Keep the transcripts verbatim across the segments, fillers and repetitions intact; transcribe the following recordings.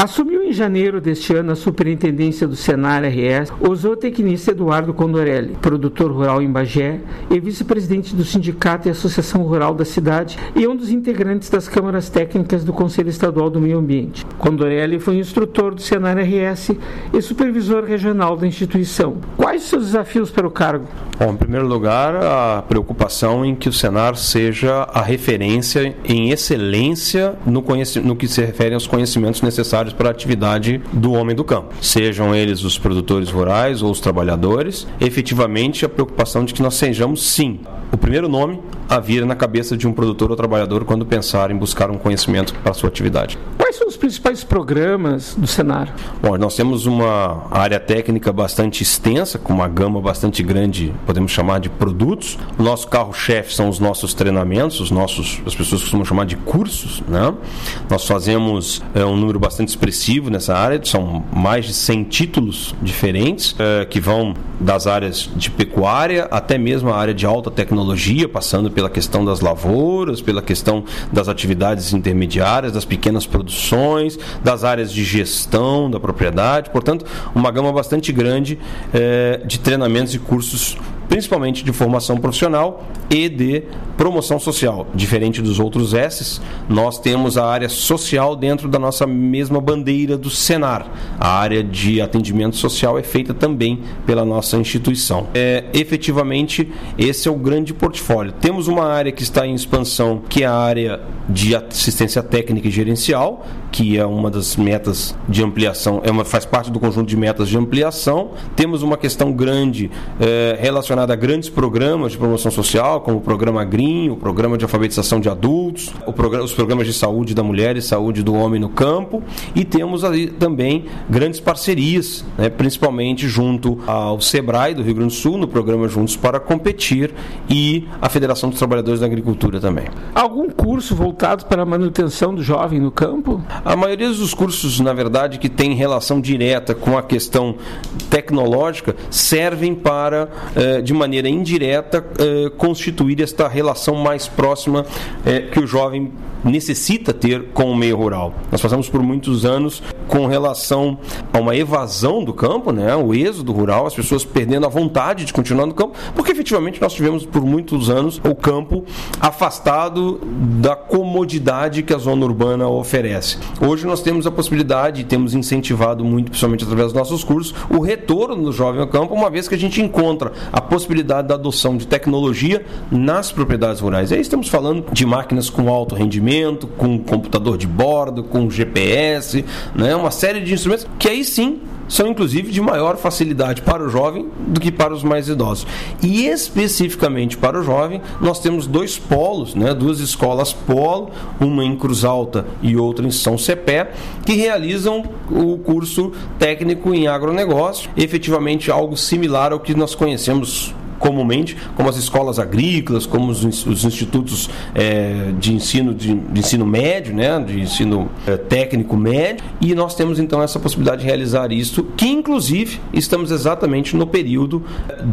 Assumiu em janeiro deste ano a superintendência do Senar R S o zootecnista Eduardo Condorelli, produtor rural em Bagé e vice-presidente do Sindicato e Associação Rural da cidade e um dos integrantes das câmaras técnicas do Conselho Estadual do Meio Ambiente. Condorelli foi instrutor do Senar R S e supervisor regional da instituição. Quais os seus desafios para o cargo? Bom, em primeiro lugar, a preocupação em que o Senar seja a referência em excelência no, conheci- no que se refere aos conhecimentos necessários para a atividade do homem do campo. Sejam eles os produtores rurais ou os trabalhadores, efetivamente a preocupação de que nós sejamos, sim, o primeiro nome a vir na cabeça de um produtor ou trabalhador quando pensar em buscar um conhecimento para a sua atividade. Quais são os principais programas do Senar? Bom, nós temos uma área técnica bastante extensa, com uma gama bastante grande, podemos chamar de produtos. O nosso carro-chefe são os nossos treinamentos, os nossos, as pessoas costumam chamar de cursos, né? Nós fazemos é, um número bastante expressivo nessa área, são mais de cem títulos diferentes, é, que vão das áreas de pecuária até mesmo a área de alta tecnologia, passando pela questão das lavouras, pela questão das atividades intermediárias, das pequenas produções, das áreas de gestão da propriedade. Portanto, uma gama bastante grande é, de treinamentos e cursos, principalmente de formação profissional e de promoção social. Diferente dos outros S's, nós temos a área social dentro da nossa mesma bandeira do Senar. A área de atendimento social é feita também pela nossa instituição. É, efetivamente, esse é o grande portfólio. Temos uma área que está em expansão, que é a área de assistência técnica e gerencial, que é uma das metas de ampliação, é uma, faz parte do conjunto de metas de ampliação. Temos uma questão grande é, relacionada a grandes programas de promoção social, como o programa Green, o programa de alfabetização de adultos, o programa, os programas de saúde da mulher e saúde do homem no campo, e temos ali também grandes parcerias, né, principalmente junto ao SEBRAE do Rio Grande do Sul, no programa Juntos para Competir, e a Federação dos Trabalhadores da Agricultura também. Algum curso voltado para a manutenção do jovem no campo? A maioria dos cursos, na verdade, que tem relação direta com a questão tecnológica, servem para, eh, de maneira indireta, eh, constituir esta relação mais próxima eh, que o jovem necessita ter com o meio rural. Nós passamos por muitos anos com relação a uma evasão do campo, né, o êxodo rural, as pessoas perdendo a vontade de continuar no campo, porque efetivamente nós tivemos por muitos anos o campo afastado da comodidade que a zona urbana oferece. Hoje nós temos a possibilidade, e temos incentivado muito, principalmente através dos nossos cursos, o retorno do jovem ao campo, uma vez que a gente encontra a possibilidade da adoção de tecnologia nas propriedades rurais. Aí estamos falando de máquinas com alto rendimento, com computador de bordo, com G P S, né, uma série de instrumentos que aí sim são inclusive de maior facilidade para o jovem do que para os mais idosos. E especificamente para o jovem, nós temos dois polos, né, duas escolas polo, uma em Cruz Alta e outra em São Cepé, que realizam o curso técnico em agronegócio, efetivamente algo similar ao que nós conhecemos comumente, como as escolas agrícolas, como os, os institutos é, de ensino de, de ensino médio, né, de ensino é, técnico médio, e nós temos então essa possibilidade de realizar isso, que inclusive estamos exatamente no período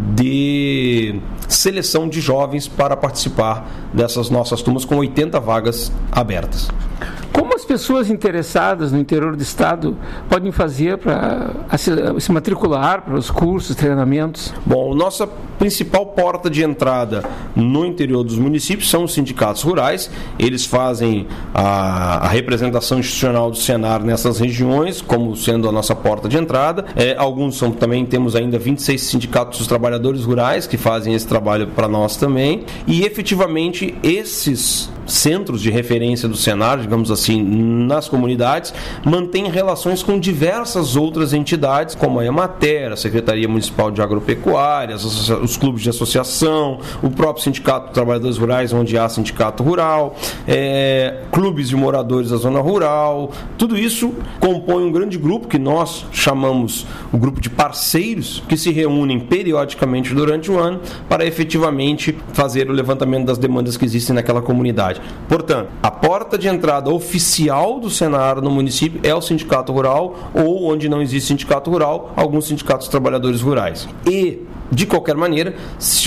de seleção de jovens para participar dessas nossas turmas, com oitenta vagas abertas. Como as pessoas interessadas no interior do estado podem fazer para se matricular para os cursos, treinamentos? Bom, nossa principal porta de entrada no interior dos municípios são os sindicatos rurais. Eles fazem a, a representação institucional do Senar nessas regiões, como sendo a nossa porta de entrada. É, alguns são também, temos ainda vinte e seis sindicatos dos trabalhadores rurais que fazem esse trabalho para nós também. E efetivamente esses centros de referência do Senar, digamos assim, nas comunidades, mantêm relações com diversas outras entidades, como a Emater, a Secretaria Municipal de Agropecuária, os clubes de associação, o próprio Sindicato de Trabalhadores Rurais, onde há sindicato rural, é, clubes de moradores da zona rural. Tudo isso compõe um grande grupo que nós chamamos o grupo de parceiros, que se reúnem periodicamente durante o ano para efetivamente fazer o levantamento das demandas que existem naquela comunidade. Portanto, a porta de entrada oficial do Senar no município é o sindicato rural, ou, onde não existe sindicato rural, alguns sindicatos de trabalhadores rurais. E, de qualquer maneira, se o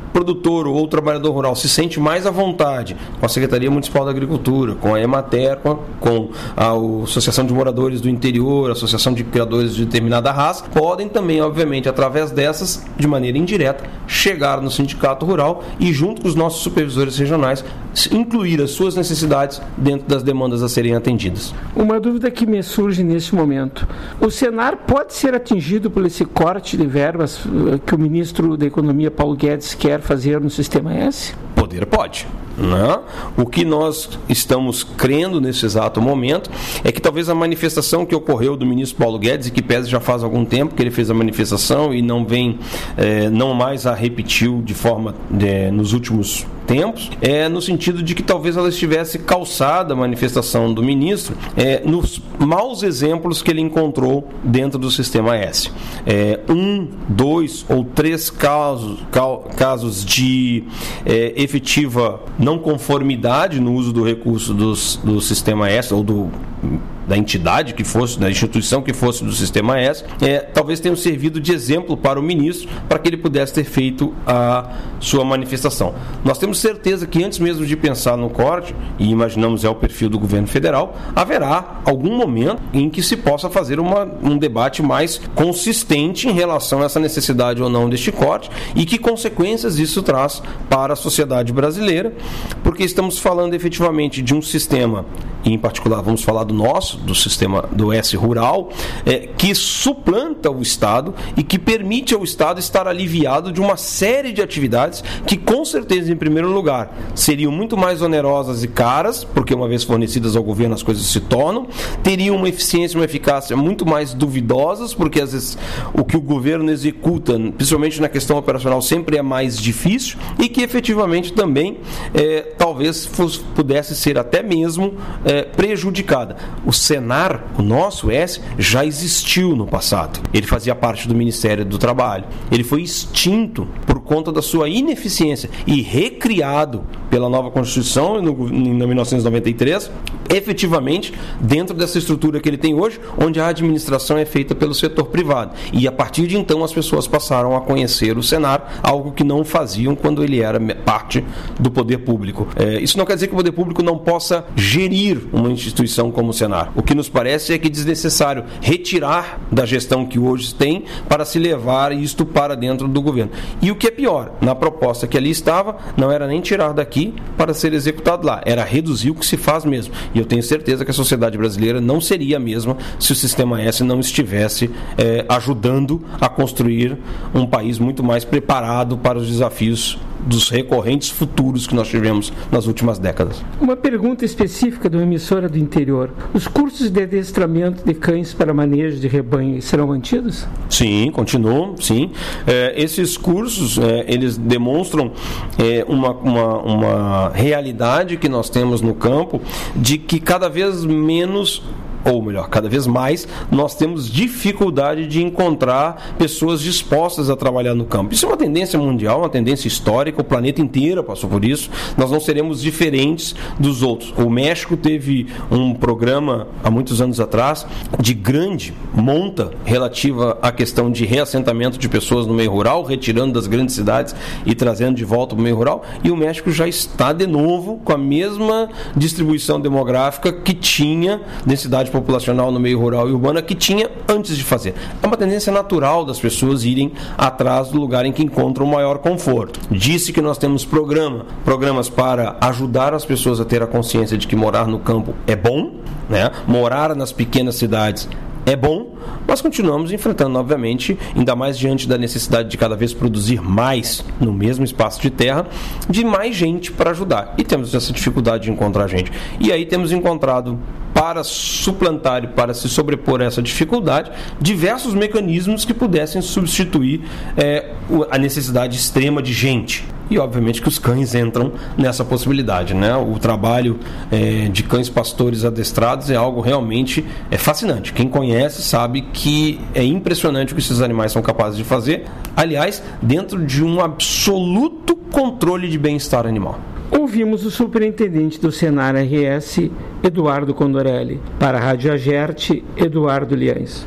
produtor ou trabalhador rural se sente mais à vontade com a Secretaria Municipal da Agricultura, com a Emater, com a Associação de Moradores do Interior, a Associação de Criadores de determinada raça, podem também, obviamente, através dessas, de maneira indireta, chegar no sindicato rural e, junto com os nossos supervisores regionais, incluir as suas necessidades dentro das demandas a serem atendidas. Uma dúvida que me surge nesse momento: o Senar pode ser atingido por esse corte de verbas que o ministro da Economia, Paulo Guedes, quer fazer no Sistema S? Poder pode. Não. O que nós estamos crendo nesse exato momento é que talvez a manifestação que ocorreu do ministro Paulo Guedes, e que pese já faz algum tempo que ele fez a manifestação e não vem, é, não mais a repetiu de forma, é, nos últimos tempos, é no sentido de que talvez ela estivesse calçada, a manifestação do ministro, é, nos maus exemplos que ele encontrou dentro do Sistema S. É, um, dois ou três casos, cal, casos de é, efetiva não conformidade no uso do recurso dos, do Sistema S ou do da entidade que fosse, da instituição que fosse do Sistema S, é, talvez tenham servido de exemplo para o ministro, para que ele pudesse ter feito a sua manifestação. Nós temos certeza que antes mesmo de pensar no corte, e imaginamos é o perfil do governo federal, haverá algum momento em que se possa fazer uma, um debate mais consistente em relação a essa necessidade ou não deste corte e que consequências isso traz para a sociedade brasileira, porque estamos falando efetivamente de um sistema, e em particular vamos falar do nosso, do sistema do S rural, é, que suplanta o Estado e que permite ao Estado estar aliviado de uma série de atividades que, com certeza, em primeiro lugar, seriam muito mais onerosas e caras, porque uma vez fornecidas ao governo as coisas se tornam, teriam uma eficiência e uma eficácia muito mais duvidosas, porque às vezes o que o governo executa, principalmente na questão operacional, sempre é mais difícil e que efetivamente também é, talvez fosse, pudesse ser até mesmo é, prejudicada. O Senar, o nosso S, já existiu no passado. Ele fazia parte do Ministério do Trabalho. Ele foi extinto por conta da sua ineficiência e recriado pela nova Constituição no, em mil novecentos e noventa e três, efetivamente dentro dessa estrutura que ele tem hoje, onde a administração é feita pelo setor privado. E a partir de então as pessoas passaram a conhecer o Senar, algo que não faziam quando ele era parte do poder público. É, isso não quer dizer que o poder público não possa gerir uma instituição como o Senar. O que nos parece é que é desnecessário retirar da gestão que hoje tem para se levar isto para dentro do governo. E o que é pior, na proposta que ali estava, não era nem tirar daqui para ser executado lá, era reduzir o que se faz mesmo. E eu tenho certeza que a sociedade brasileira não seria a mesma se o Sistema S não estivesse é, ajudando a construir um país muito mais preparado para os desafios dos recorrentes futuros que nós tivemos nas últimas décadas. Uma pergunta específica de uma emissora do interior: os cursos de adestramento de cães para manejo de rebanho serão mantidos? Sim, continuam, sim. É, esses cursos, é, eles demonstram é, uma, uma, uma realidade que nós temos no campo, de que cada vez menos, ou melhor, cada vez mais, nós temos dificuldade de encontrar pessoas dispostas a trabalhar no campo. Isso é uma tendência mundial, uma tendência histórica, o planeta inteiro passou por isso, nós não seremos diferentes dos outros. O México teve um programa, há muitos anos atrás, de grande monta relativa à questão de reassentamento de pessoas no meio rural, retirando das grandes cidades e trazendo de volta para o meio rural, e o México já está de novo com a mesma distribuição demográfica que tinha densidade populacional no meio rural e urbana que tinha antes de fazer. É uma tendência natural das pessoas irem atrás do lugar em que encontram maior conforto. Disse que nós temos programa, programas para ajudar as pessoas a ter a consciência de que morar no campo é bom, né? Morar nas pequenas cidades é bom, mas continuamos enfrentando, obviamente, ainda mais diante da necessidade de cada vez produzir mais no mesmo espaço de terra, de mais gente para ajudar. E temos essa dificuldade de encontrar gente. E aí temos encontrado, para suplantar e para se sobrepor a essa dificuldade, diversos mecanismos que pudessem substituir é, a necessidade extrema de gente. E obviamente que os cães entram nessa possibilidade, né? O trabalho é, de cães pastores adestrados é algo realmente é fascinante. Quem conhece sabe que é impressionante o que esses animais são capazes de fazer, aliás, dentro de um absoluto controle de bem-estar animal. Ouvimos o superintendente do Senar R S, Eduardo Condorelli. Para a Rádio Agerte, Eduardo Liães.